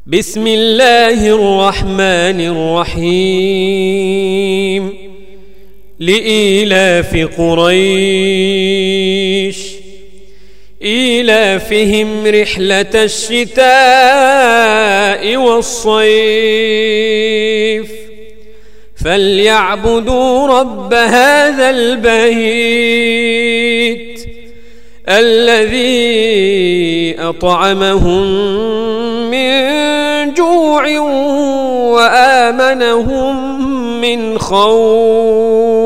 بسم الله الرحمن الرحيم لإيلاف قريش إيلافهم رحلة الشتاء والصيف فليعبدوا رب هذا البيت الذي أطعمهم من جوع وآمنهم من خوف.